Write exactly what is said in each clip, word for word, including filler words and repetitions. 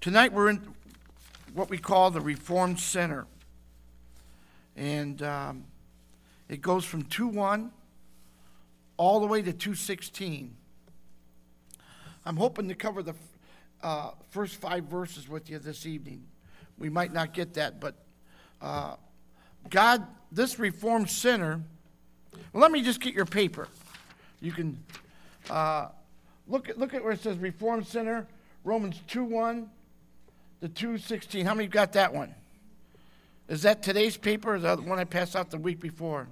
Tonight we're in what we call the Reformed Sinner. And um, it goes from two one all the way to two sixteen. I'm hoping to cover the uh, first five verses with you this evening. We might not get that, but uh, God, this Reformed sinner, well, let me just get your paper. You can uh, look at look at where it says Reformed sinner, Romans two one to two sixteen. How many got that one? Is that today's paper or is that the one I passed out the week before?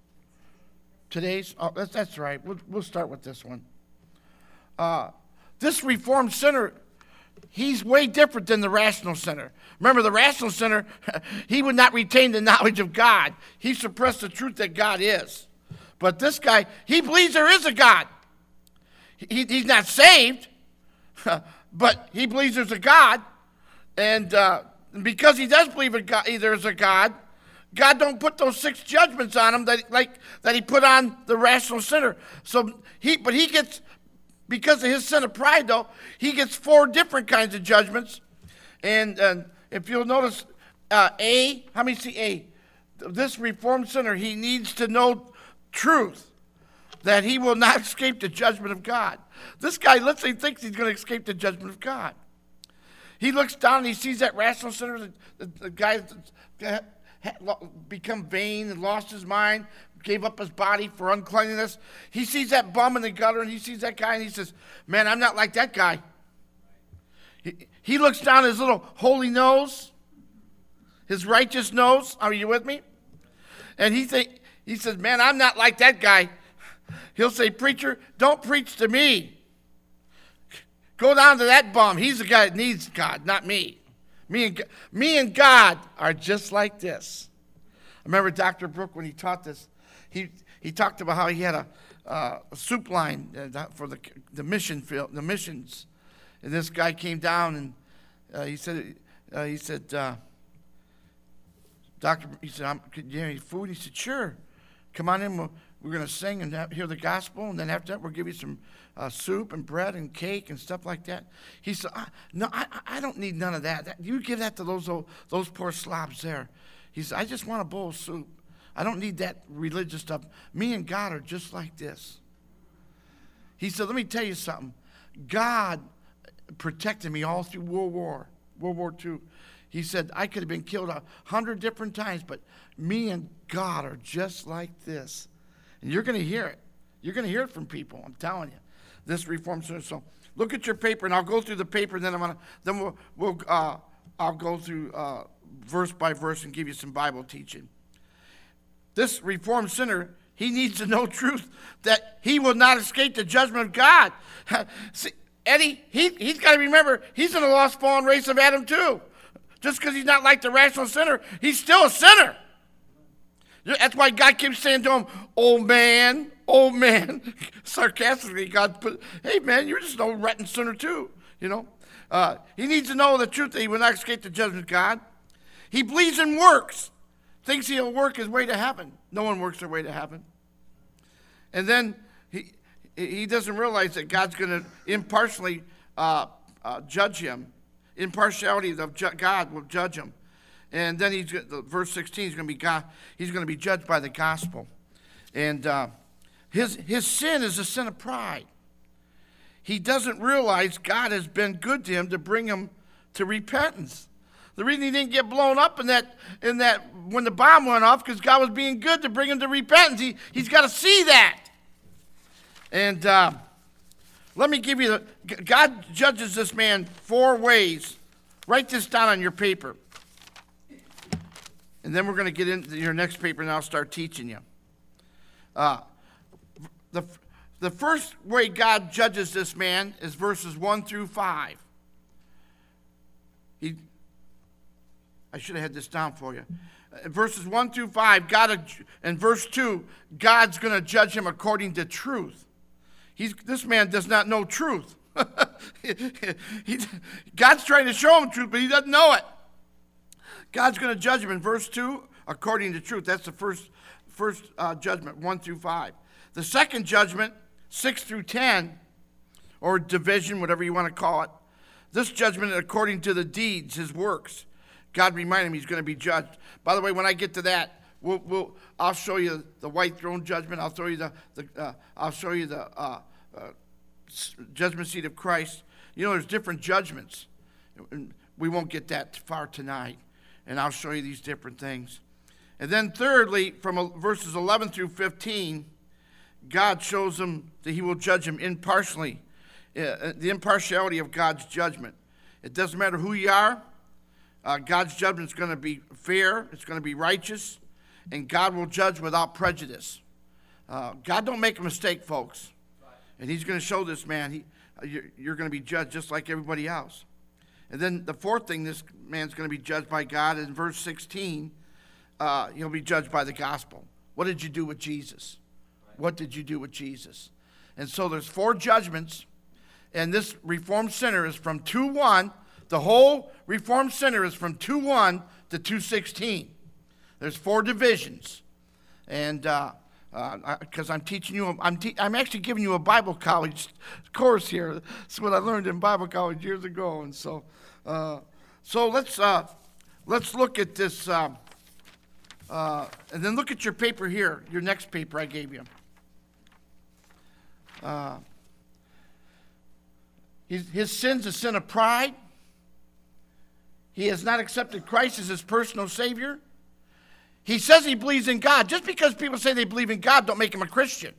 Today's? Oh, that's, that's right. We'll, we'll start with this one. Uh, this Reformed sinner, he's way different than the rational sinner. Remember, the rational sinner, he would not retain the knowledge of God. He suppressed the truth that God is. But this guy, he believes there is a God. He, he's not saved, but he believes there's a God. And uh, because he does believe in God, there's a God, God don't put those six judgments on him that like that he put on the rational sinner. So he, but he gets, because of his sin of pride, though, he gets four different kinds of judgments. And uh, if you'll notice, uh, A, how many see A? This Reformed sinner, he needs to know truth, that he will not escape the judgment of God. This guy literally thinks he's going to escape the judgment of God. He looks down and he sees that rational sinner, the, the, the guy that had become vain and lost his mind, gave up his body for uncleanliness. He sees that bum in the gutter and he sees that guy and he says, man, I'm not like that guy. He, he looks down his little holy nose, his righteous nose. Are you with me? And he think he says, man, I'm not like that guy. He'll say, preacher, don't preach to me. Go down to that bum. He's the guy that needs God, not me. Me and, me and God are just like this. I remember Doctor Brooke, when he taught this, he, he talked about how he had a, uh, a soup line uh, for the, the mission field, the missions. And this guy came down and uh, he said, uh, he said, uh, Doctor, he said, could you have any food? He said, sure. Come on in. We'll, we're going to sing and have, hear the gospel. And then after that, we'll give you some uh, soup and bread and cake and stuff like that. He said, I, no, I, I don't need none of that. that. You give that to those, those poor slobs there. He said, I just want a bowl of soup. I don't need that religious stuff. Me and God are just like this. He said, let me tell you something. God protected me all through World War, World War Two. He said, I could have been killed a hundred different times, but me and God are just like this. And you're going to hear it. You're going to hear it from people, I'm telling you. This Reformed sinner. So look at your paper, and I'll go through the paper, and then I'm gonna, then we'll, we'll uh, I'll go through uh, verse by verse and give you some Bible teaching. This Reformed sinner, he needs to know truth that he will not escape the judgment of God. See, Eddie, he, he's got to remember, he's in the lost fallen race of Adam too. Just because he's not like the rational sinner, he's still a sinner. That's why God keeps saying to him, oh man, oh man. Sarcastically, God put, hey man, you're just an old rotten sinner too. You know, uh, he needs to know the truth that he will not escape the judgment of God. He believes in works, thinks he'll work his way to heaven. No one works their way to heaven. And then he he doesn't realize that God's going to impartially uh, uh, judge him. Impartiality of God will judge him. And then he's verse sixteen. He's going to be God. He's going to be judged by the gospel, and uh, his his sin is a sin of pride. He doesn't realize God has been good to him to bring him to repentance. The reason he didn't get blown up in that in that when the bomb went off, because God was being good to bring him to repentance. He he's got to see that. And uh, let me give you the God judges this man four ways. Write this down on your paper. And then we're going to get into your next paper, and I'll start teaching you. Uh, the, the first way God judges this man is verses one through five. He, I should have had this down for you. Uh, verses one through five, God, and verse two, God's going to judge him according to truth. He's, this man does not know truth. he, God's trying to show him truth, but he doesn't know it. God's going to judge him in verse two according to truth. That's the first, first uh, judgment, one through five. The second judgment, six through ten, or division, whatever you want to call it, this judgment according to the deeds, his works. God reminded him he's going to be judged. By the way, when I get to that, we'll, we'll, I'll show you the white throne judgment. I'll show you the, the uh, I'll show you the uh, uh, judgment seat of Christ. You know, there's different judgments. We won't get that far tonight, and I'll show you these different things. And then thirdly, from verses eleven through fifteen, God shows him that he will judge him impartially, uh, the impartiality of God's judgment. It doesn't matter who you are. Uh, God's judgment is going to be fair. It's going to be righteous. And God will judge without prejudice. Uh, God don't make a mistake, folks. And he's going to show this man, he, uh, you're, you're going to be judged just like everybody else. And then the fourth thing, this man's going to be judged by God. In verse sixteen, uh, he'll be judged by the gospel. What did you do with Jesus? What did you do with Jesus? And so there's four judgments. And this reformed sinner is from two one. The whole reformed sinner is from two one to two sixteen. There's four divisions. And uh, because uh, I'm teaching you, I'm, te I'm actually giving you a Bible college course here. That's what I learned in Bible college years ago. And so, uh, so let's uh, let's look at this, uh, uh, and then look at your paper here, your next paper I gave you. Uh, his, his sin's a sin of pride. He has not accepted Christ as his personal Savior. He says he believes in God. Just because people say they believe in God don't make him a Christian.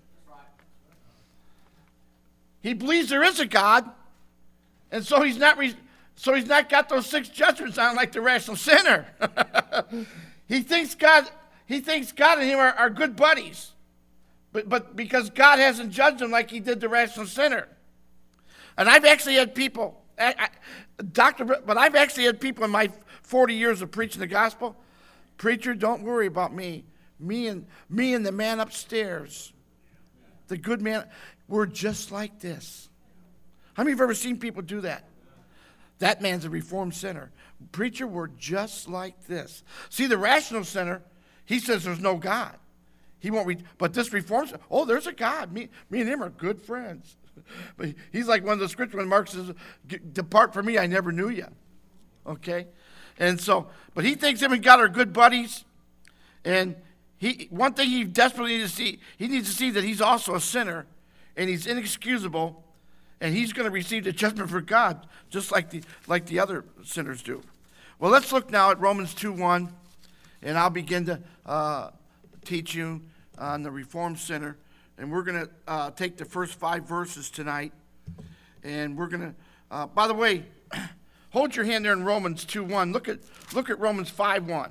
He believes there is a God, and so he's not re so he's not got those six judgments on like the rational sinner. he thinks God he thinks God and him are, are good buddies, but but because God hasn't judged him like he did the rational sinner. And I've actually had people, I, I, Doctor, but I've actually had people in my forty years of preaching the gospel. Preacher, don't worry about me. Me and me and the man upstairs, the good man, we're just like this. How many of you have ever seen people do that? That man's a reformed sinner. Preacher, we're just like this. See, the rational sinner, he says there's no God. He won't read, but this reformed sinner, oh, there's a God. Me, me and him are good friends. But he's like one of the scriptures when Mark says, depart from me, I never knew you. Okay? And so, but he thinks him and God are good buddies. And he, one thing he desperately needs to see, he needs to see that he's also a sinner and he's inexcusable and he's going to receive the judgment for God just like the, like the other sinners do. Well, let's look now at Romans two one, and I'll begin to uh, teach you on the reformed sinner. And we're going to uh, take the first five verses tonight. And we're going to, uh, by the way, hold your hand there in Romans two one. Look at, look at Romans five one.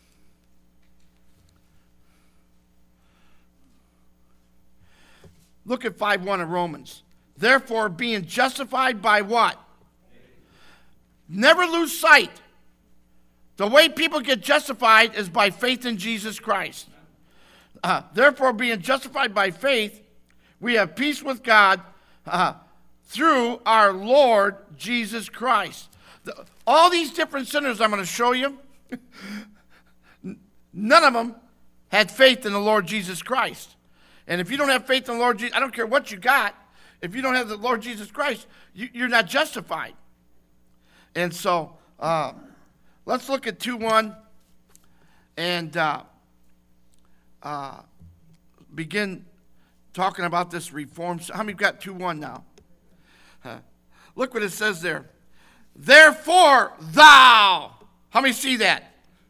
Look at five one of Romans. Therefore, being justified by what? Never lose sight. The way people get justified is by faith in Jesus Christ. Uh, therefore, being justified by faith, we have peace with God uh, through our Lord Jesus Christ. The, all these different sinners I'm going to show you, none of them had faith in the Lord Jesus Christ. And if you don't have faith in the Lord Jesus, I don't care what you got, if you don't have the Lord Jesus Christ, you, you're not justified. And so, uh, let's look at two one and uh, uh, begin talking about this reform. How many got two one now? Huh. Look what it says there. Therefore thou. How many see that?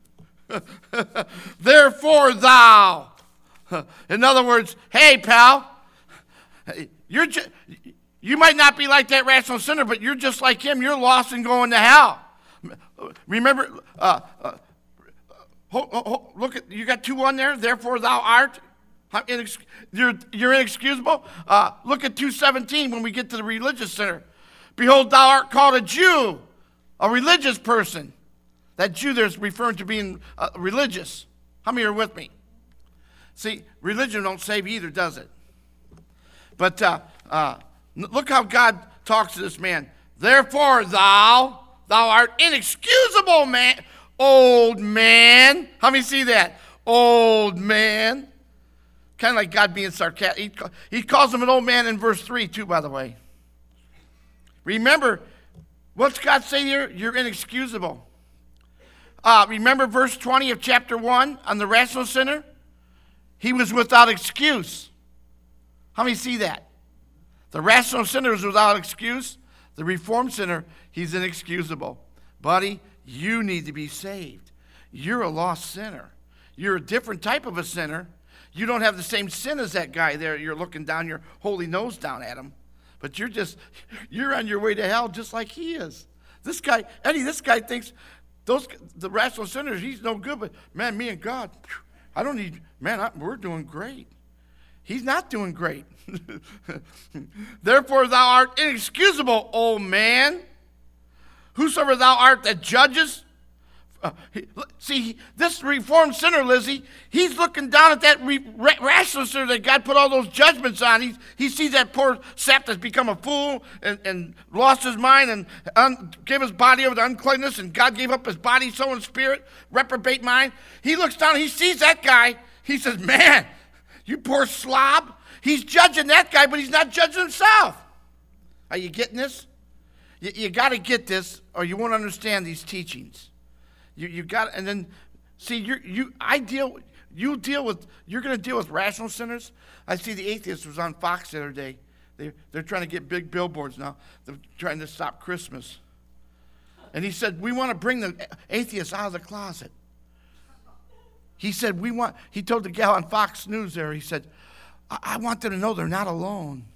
Therefore thou. In other words, hey, pal, you're ju you might not be like that rational sinner, but you're just like him. You're lost and going to hell. Remember, uh, uh, ho, ho, look at, you got two one there. Therefore thou art. You're, you're inexcusable. Uh, look at two seventeen when we get to the religious sinner. Behold, thou art called a Jew, a religious person. That Jew there's referring to being uh, religious. How many are with me? See, religion don't save either, does it? But uh, uh, look how God talks to this man. Therefore, thou, thou art inexcusable, man, old man. How many see that? Old man. Kind of like God being sarcastic. He, he calls him an old man in verse three, too, by the way. Remember, What's God say here? You're inexcusable. Uh, remember verse twenty of chapter one on the rational sinner? He was without excuse. How many see that? The rational sinner is without excuse. The reformed sinner, he's inexcusable. Buddy, you need to be saved. You're a lost sinner. You're a different type of a sinner. You don't have the same sin as that guy there. You're looking down your holy nose down at him. But you're just, you're on your way to hell just like he is. This guy, Eddie, this guy thinks those the rational sinners, he's no good. But man, me and God, I don't need, man, I, we're doing great. He's not doing great. Therefore thou art inexcusable, O man. Whosoever thou art that judges. Uh, he, see, this reformed sinner, Lizzie, he's looking down at that re, ra, rational sinner that God put all those judgments on. He, he sees that poor sap that's become a fool and, and lost his mind and un, gave his body over to uncleanness, and God gave up his body, soul, and spirit, reprobate mind. He looks down, he sees that guy. He says, man, you poor slob. He's judging that guy, but he's not judging himself. Are you getting this? You, you got to get this, or you won't understand these teachings. You you got, and then see you you I deal you deal with you're going to deal with rational sinners. I see the atheist was on Fox the other day. They they're trying to get big billboards now. They're trying to stop Christmas. And he said, we want to bring the atheists out of the closet. He said, we want. He told the gal on Fox News there. He said, I, I want them to know they're not alone.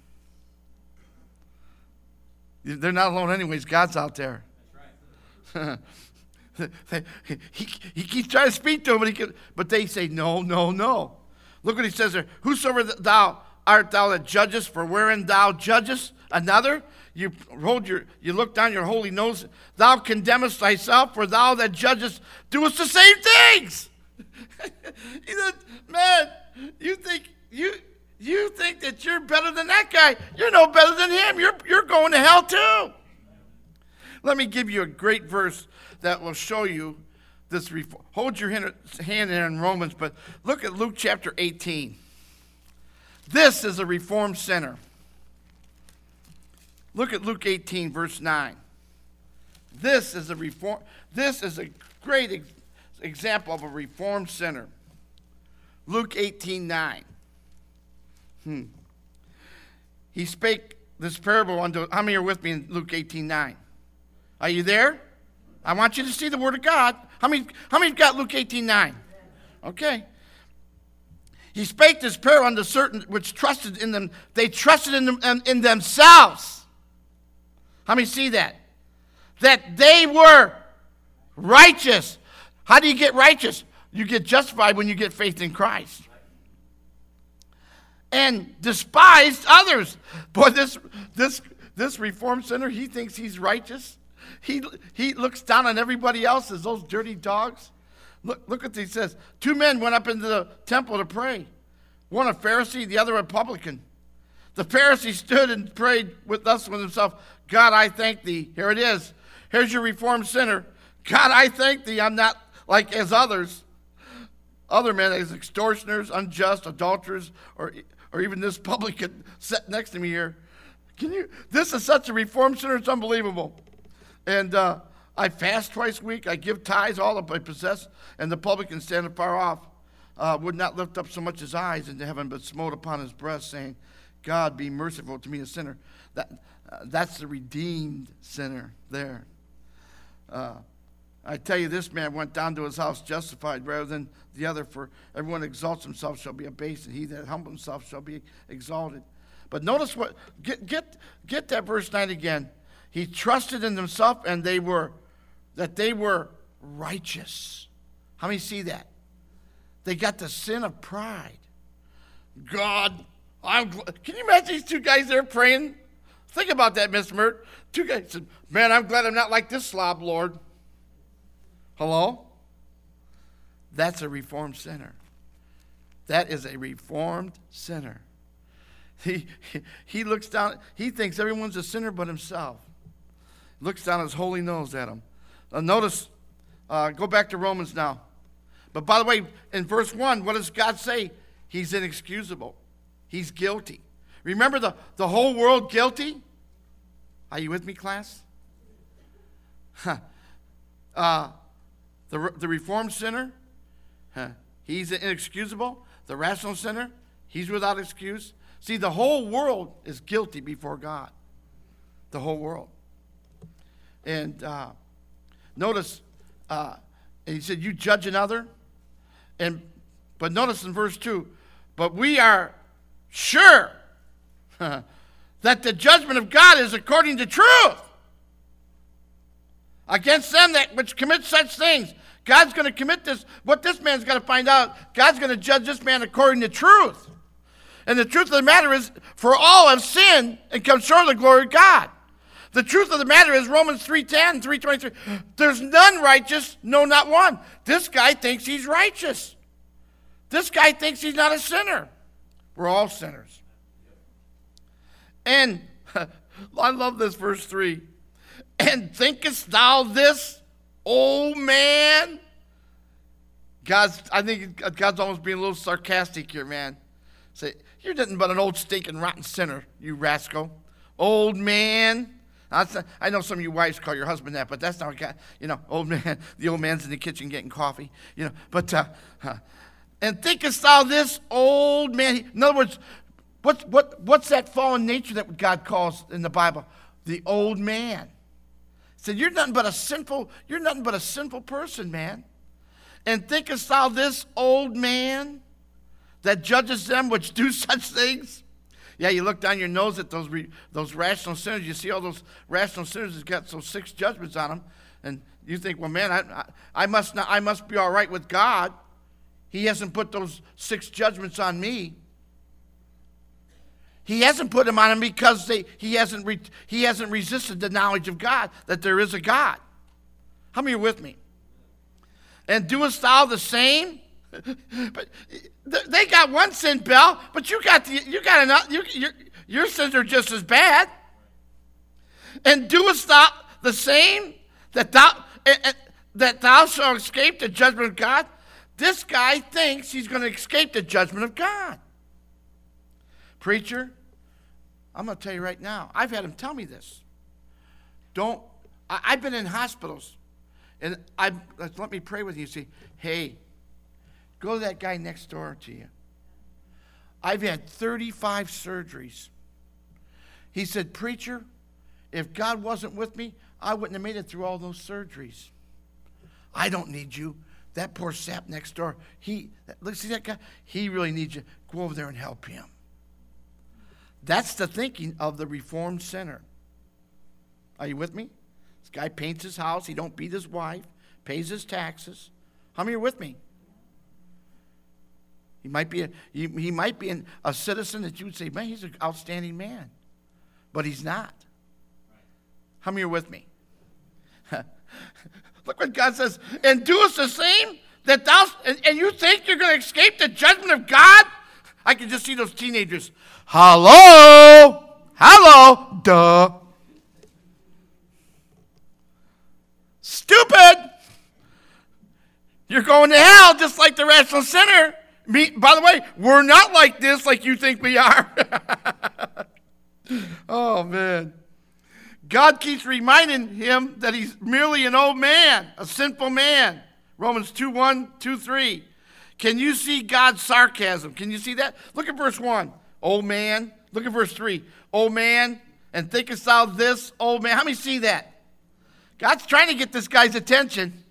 They're not alone anyways. God's out there. That's right. he, he keeps trying to speak to them, but, he can, but they say, no, no, no. Look what he says there. Whosoever thou art thou that judgest, for wherein thou judgest another, you hold your, you look down your holy nose, thou condemnest thyself, for thou that judgest doest the same things. You know, man, you think you you think that you're better than that guy. You're no better than him. You're you're going to hell too. Let me give you a great verse that will show you this. Reform. Hold your hand here in Romans, but look at Luke chapter eighteen. This is a reformed sinner. Look at Luke eighteen, verse nine. This is a reform. This is a great ex- example of a reformed sinner. Luke eighteen, nine. Hmm. He spake this parable unto. How many are with me in Luke eighteen, nine? Are you there? I want you to see the word of God. How many, how many got Luke eighteen, nine? Okay. He spake this parable unto certain which trusted in them. They trusted in, them, in, in themselves. How many see that? That they were righteous. How do you get righteous? You get justified when you get faith in Christ. And despised others. Boy, this, this, this reformed sinner, he thinks he's righteous. He, he looks down on everybody else as those dirty dogs. Look, look what he says. Two men went up into the temple to pray. One a Pharisee, the other a publican. The Pharisee stood and prayed with thus with himself, God, I thank thee. Here it is. Here's your reformed sinner. God, I thank thee. I'm not like as others. Other men as extortioners, unjust, adulterers, or, or even this publican sat next to me here. Can you? This is such a reformed sinner. It's unbelievable. And uh, I fast twice a week. I give tithes, all that I possess. And the publican standing far off uh, would not lift up so much his eyes into heaven, but smote upon his breast, saying, God, be merciful to me, a sinner. That, uh, that's the redeemed sinner there. Uh, I tell you, this man went down to his house justified rather than the other, for everyone exalts himself shall be abased, and he that humbles himself shall be exalted. But notice what, get, get, get that verse nine again. He trusted in himself, and they were, that they were righteous. How many see that? They got the sin of pride. God, I'm glad. Can you imagine these two guys there praying? Think about that, Miss Mert. Two guys said, man, I'm glad I'm not like this slob, Lord. Hello? That's a reformed sinner. That is a reformed sinner. He, he, he looks down, he thinks everyone's a sinner but himself. Looks down his holy nose at him. Uh, notice, uh, go back to Romans now. But by the way, in verse one, what does God say? He's inexcusable. He's guilty. Remember the, the whole world guilty? Are you with me, class? uh, the, the reformed sinner, huh, he's inexcusable. The rational sinner, he's without excuse. See, the whole world is guilty before God. The whole world. And uh, notice, uh, and he said, you judge another. And but notice in verse two, but we are sure that the judgment of God is according to truth. Against them that which commit such things. God's going to commit this. What this man's got to find out, God's going to judge this man according to truth. And the truth of the matter is, for all have sinned and come short of the glory of God. The truth of the matter is Romans three ten, three twenty-three. There's none righteous, no, not one. This guy thinks he's righteous. This guy thinks he's not a sinner. We're all sinners. And I love this verse three. And thinkest thou this, old man? God's, I think God's almost being a little sarcastic here, man. Say, you're nothing but an old stinking rotten sinner, you rascal. Old man. I know some of you wives call your husband that, but that's not what God, you know, old man, the old man's in the kitchen getting coffee, you know, but, uh, uh, and thinkest thou this, old man? In other words, what, what, what's that fallen nature that God calls in the Bible? The old man. He said, you're nothing but a sinful, you're nothing but a sinful person, man. And thinkest thou this, old man, that judges them which do such things? Yeah, you look down your nose at those re, those rational sinners. You see all those rational sinners that's got those six judgments on them, and you think, well, man, I, I, I must not, I must be all right with God. He hasn't put those six judgments on me. He hasn't put them on him because they, he hasn't re, he hasn't resisted the knowledge of God, that there is a God. How many are with me? And doest thou the same? But they got one sin, Bill, but you got the, you got enough. You, your, your sins are just as bad. And doest thou the same, that thou uh, that thou shalt escape the judgment of God? This guy thinks he's going to escape the judgment of God. Preacher, I'm going to tell you right now. I've had him tell me this. Don't. I, I've been in hospitals, and I let me pray with you. See, hey. Go to that guy next door to you. I've had thirty-five surgeries. He said, preacher, if God wasn't with me, I wouldn't have made it through all those surgeries. I don't need you. That poor sap next door, he, look, see that guy? He really needs you. Go over there and help him. That's the thinking of the reformed sinner. Are you with me? This guy paints his house. He don't beat his wife. Pays his taxes. How many are with me? He might be a, he, he might be an, a citizen that you would say, man, he's an outstanding man. But he's not. How many are with me? Look what God says. And doest the same, that thou, and, and you think you're going to escape the judgment of God? I can just see those teenagers. Hello? Hello? Duh. Stupid. You're going to hell just like the rational sinner. Me, by the way, we're not like this like you think we are. Oh, man. God keeps reminding him that he's merely an old man, a sinful man. Romans two one, two three. Can you see God's sarcasm? Can you see that? Look at verse one. Old man. Look at verse three. Old man, and thinkest thou this, old man? How many see that? God's trying to get this guy's attention.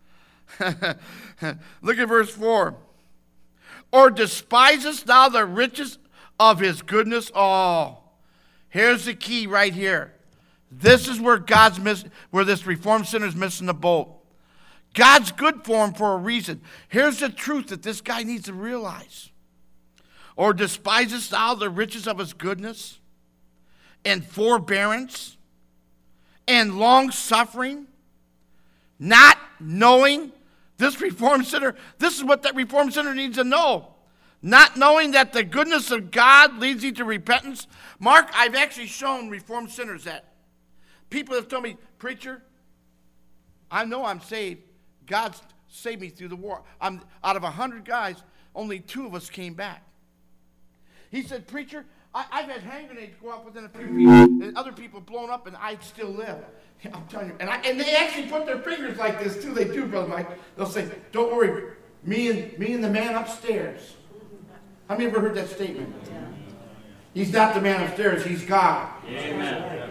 Look at verse four. Or despisest thou the riches of his goodness? Oh, here's the key right here. This is where God's miss, where this reformed sinner is missing the boat. God's good for him for a reason. Here's the truth that this guy needs to realize. Or despisest thou the riches of his goodness and forbearance and long suffering, not knowing? This reformed sinner, this is what that reformed sinner needs to know. Not knowing that the goodness of God leads you to repentance. Mark, I've actually shown reformed sinners that. People have told me, preacher, I know I'm saved. God saved me through the war. I'm, out of a hundred guys, only two of us came back. He said, preacher, I, I've had hand grenades go off within a few feet, and other people blown up, and I'd still live. I'm telling you. And, I, and they actually put their fingers like this, too. They do, Brother Mike. They'll say, don't worry, me and, me and the man upstairs. How many ever heard that statement? He's not the man upstairs, he's God. Amen.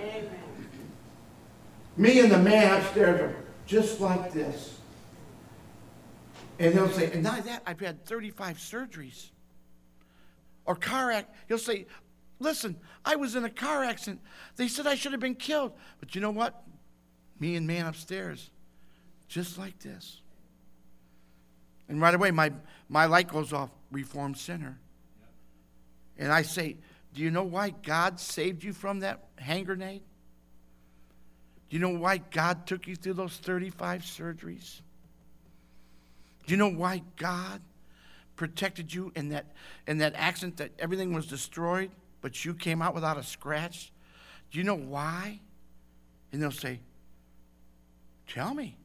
Me and the man upstairs are just like this. And they'll say, and not that, I've had thirty-five surgeries. Or car accident. He'll say, listen, I was in a car accident. They said I should have been killed. But you know what? Me and man upstairs, just like this. And right away, my, my light goes off, reformed sinner. And I say, do you know why God saved you from that hand grenade? Do you know why God took you through those thirty-five surgeries? Do you know why God protected you in that, in that accident that everything was destroyed, but you came out without a scratch? Do you know why? And they'll say, tell me.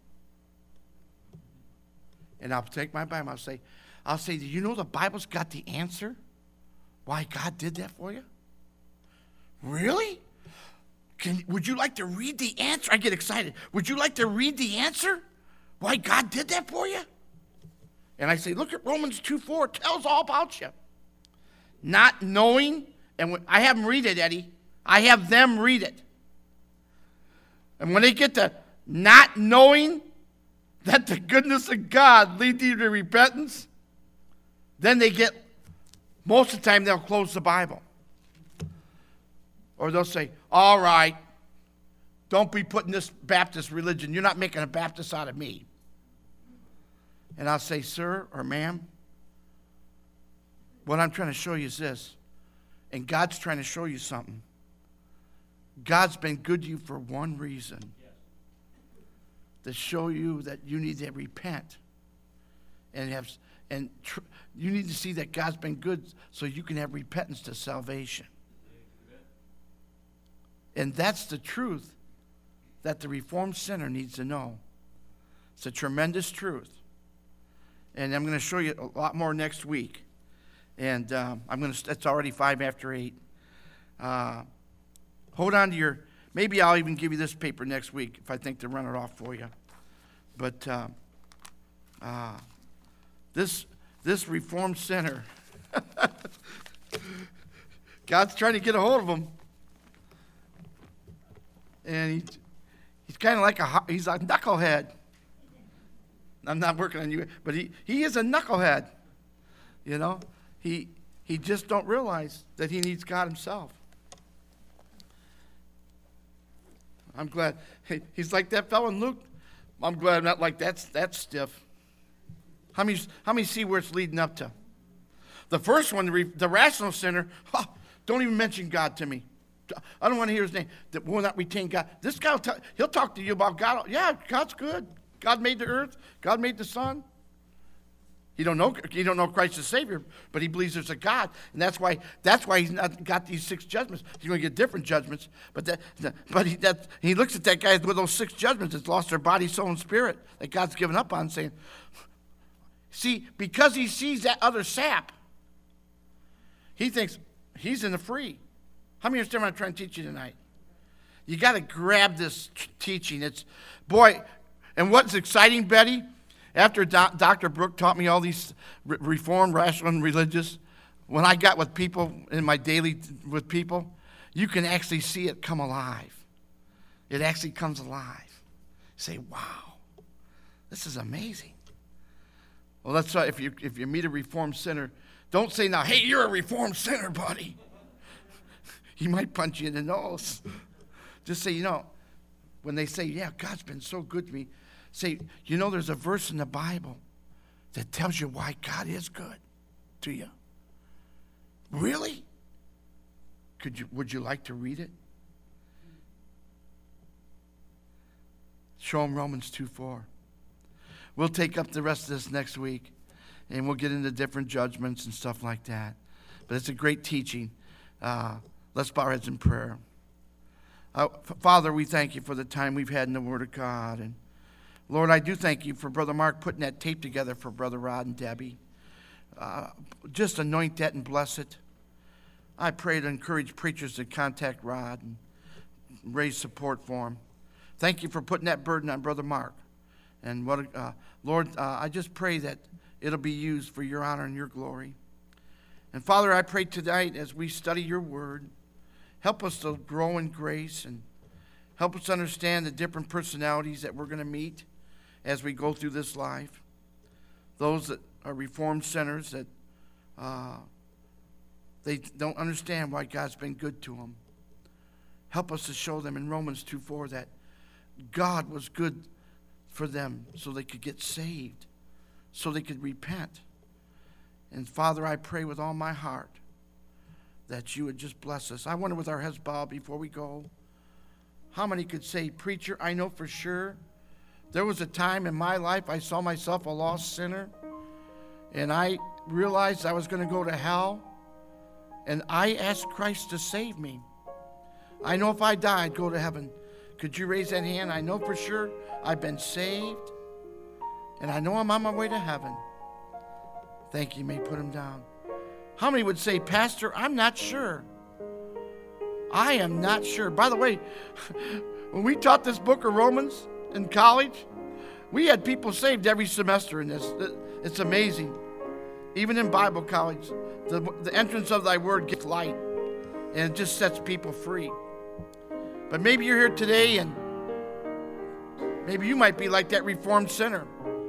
And I'll take my Bible. I'll say, I'll say, do you know the Bible's got the answer? Why God did that for you? Really? Can, would you like to read the answer? I get excited. Would you like to read the answer? Why God did that for you? And I say, look at Romans two four. It tells all about you. Not knowing, and when, I have them read it, Eddie. I have them read it. And when they get to not knowing that the goodness of God leads you to repentance, then they get, most of the time they'll close the Bible. Or they'll say, all right, don't be putting this Baptist religion. You're not making a Baptist out of me. And I'll say, sir or ma'am, what I'm trying to show you is this. And God's trying to show you something. God's been good to you for one reason. To show you that you need to repent. And have and tr- you need to see that God's been good so you can have repentance to salvation. And that's the truth that the reformed sinner needs to know. It's a tremendous truth. And I'm going to show you a lot more next week. And um, I'm going to. It's already five after eight. Uh, hold on to your. Maybe I'll even give you this paper next week if I think to run it off for you. But uh, uh, this this reformed sinner, God's trying to get a hold of him, and he, he's kind of like a he's a knucklehead. I'm not working on you, but he, he is a knucklehead. You know, he he just don't realize that he needs God himself. I'm glad. Hey, he's like that fellow in Luke. I'm glad I'm not like that, that stiff. How many, how many see where it's leading up to? The first one, the, the rational sinner, oh, don't even mention God to me. I don't want to hear his name. That will not retain God. This guy, will t- he'll talk to you about God. Yeah, God's good. God made the earth. God made the sun. He don't know. He don't know Christ the Savior, but he believes there's a God, and that's why. That's why he's not got these six judgments. He's going to get different judgments, but that. But he that he looks at that guy with those six judgments. That's lost their body, soul, and spirit that God's given up on, saying, see, because he sees that other sap, he thinks he's in the free. How many understand what I'm trying to teach you tonight? You got to grab this t- teaching. It's boy, and what's exciting, Betty? After Do- Doctor Brooke taught me all these re- reformed, rational, and religious, when I got with people in my daily t- with people, you can actually see it come alive. It actually comes alive. You say, wow, this is amazing. Well, that's why if you if you meet a reformed sinner, don't say now, hey, you're a reformed sinner, buddy. He might punch you in the nose. Just say, you know, when they say, yeah, God's been so good to me, say, you know, there's a verse in the Bible that tells you why God is good to you. Really? Could you? Would you like to read it? Show them Romans two four. We'll take up the rest of this next week, and we'll get into different judgments and stuff like that. But it's a great teaching. Uh, let's bow our heads in prayer. Uh, Father, we thank you for the time we've had in the Word of God. And Lord, I do thank you for Brother Mark putting that tape together for Brother Rod and Debbie. Uh, just anoint that and bless it. I pray to encourage preachers to contact Rod and raise support for him. Thank you for putting that burden on Brother Mark. And what, uh, Lord, uh, I just pray that it'll be used for your honor and your glory. And Father, I pray tonight as we study your word, help us to grow in grace and help us understand the different personalities that we're going to meet as we go through this life. Those that are reformed sinners that uh, they don't understand why God's been good to them. Help us to show them in Romans two four that God was good for them so they could get saved, so they could repent. And Father, I pray with all my heart that you would just bless us. I wonder with our heads bowed before we go, how many could say, preacher, I know for sure there was a time in my life I saw myself a lost sinner and I realized I was going to go to hell and I asked Christ to save me. I know if I die, I'd go to heaven. Could you raise that hand? I know for sure I've been saved and I know I'm on my way to heaven. Thank you. You may put them down. How many would say, Pastor, I'm not sure. I am not sure. By the way, when we taught this book of Romans in college, we had people saved every semester in this. It's amazing. Even in Bible college, the, the entrance of thy word gets light, and it just sets people free. But maybe you're here today, and maybe you might be like that reformed sinner.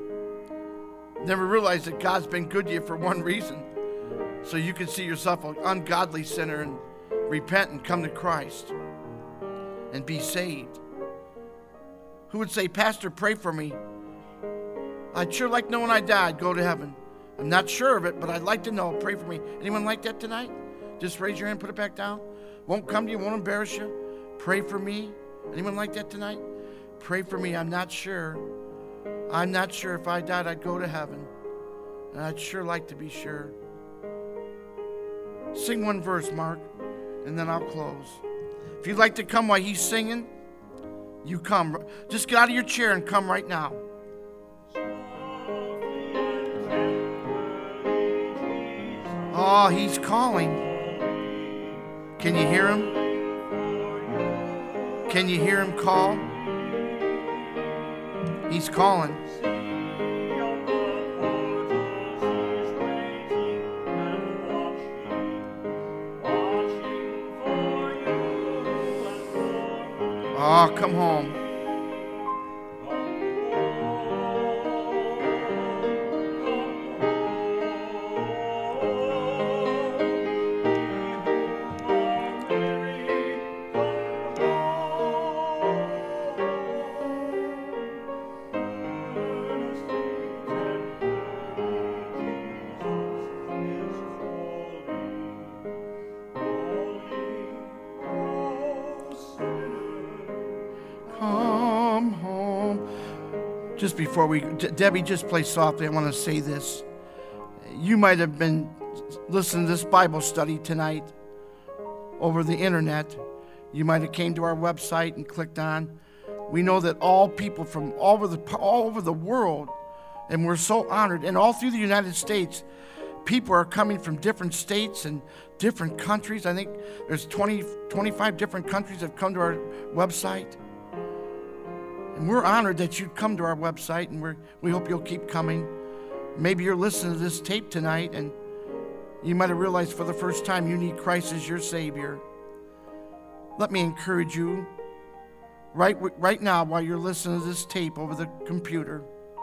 Never realized that God's been good to you for one reason, so you can see yourself an ungodly sinner and repent and come to Christ and be saved. Who would say, Pastor, pray for me? I'd sure like to know when I die, I'd go to heaven. I'm not sure of it, but I'd like to know. Pray for me. Anyone like that tonight? Just raise your hand, put it back down. Won't come to you, won't embarrass you. Pray for me. Anyone like that tonight? Pray for me. I'm not sure. I'm not sure if I died, I'd go to heaven. And I'd sure like to be sure. Sing one verse, Mark, and then I'll close. If you'd like to come while he's singing, you come. Just get out of your chair and come right now. Oh, he's calling. Can you hear him? Can you hear him call? He's calling. Oh, come home. Just before we, Debbie, just play softly. I want to say this. You might have been listening to this Bible study tonight over the internet. You might have came to our website and clicked on. We know that all people from all over the all over the world, and we're so honored, and all through the United States, people are coming from different states and different countries. I think there's twenty, twenty-five different countries that have come to our website. And we're honored that you'd come to our website, and we're, we hope you'll keep coming. Maybe you're listening to this tape tonight, and you might have realized for the first time you need Christ as your Savior. Let me encourage you, right, right now while you're listening to this tape over the computer,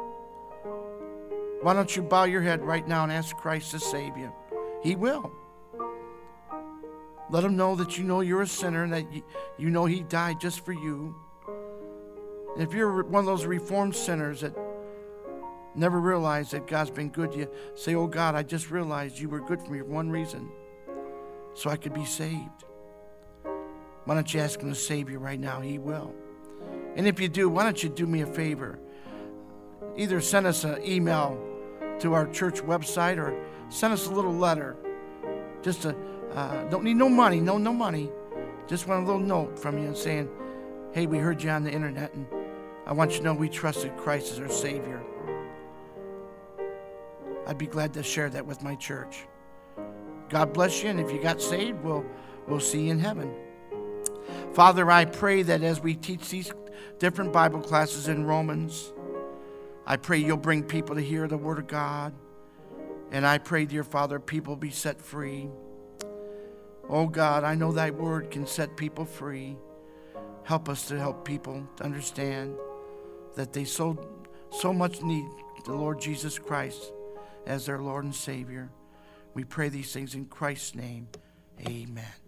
why don't you bow your head right now and ask Christ to save you? He will. Let him know that you know you're a sinner and that you, you know he died just for you. If you're one of those reformed sinners that never realized that God's been good to you, say, oh God, I just realized you were good for me for one reason, so I could be saved. Why don't you ask him to save you right now? He will. And if you do, why don't you do me a favor? Either send us an email to our church website or send us a little letter. Just a, uh, don't need no money, no, no money. Just want a little note from you saying, hey, we heard you on the internet, and I want you to know we trusted Christ as our Savior. I'd be glad to share that with my church. God bless you, and if you got saved, we'll, we'll see you in heaven. Father, I pray that as we teach these different Bible classes in Romans, I pray you'll bring people to hear the Word of God. And I pray, dear Father, people be set free. Oh God, I know thy Word can set people free. Help us to help people to understand that they so, so much need the Lord Jesus Christ as their Lord and Savior. We pray these things in Christ's name. Amen.